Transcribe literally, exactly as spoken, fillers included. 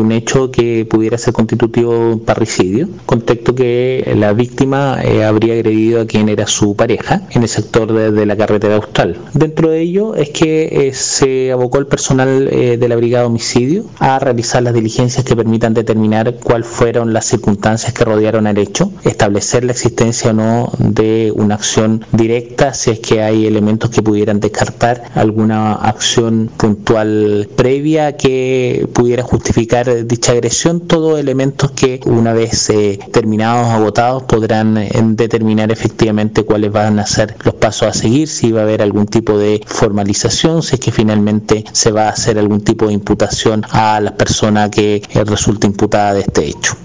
un hecho que pudiera ser constitutivo de un parricidio, contexto que la víctima eh, habría agredido a quien era su pareja en el sector de, de la carretera austral. Dentro de ello es que eh, se abocó el personal eh, de la brigada de homicidio a realizar las diligencias que permitan determinar cuáles fueron las circunstancias que rodearon al hecho, establecer la existencia o no de una acción directa, si es que hay elementos que pudieran descartar alguna acción puntual previa que pudiera justificar dicha agresión, todos elementos que una vez eh, terminados, agotados, podrán eh, determinar efectivamente cuáles van a ser los pasos a seguir, si va a haber algún tipo de formalización, si es que finalmente se va a hacer algún tipo de imputación a la persona que eh, resulta imputada de este hecho.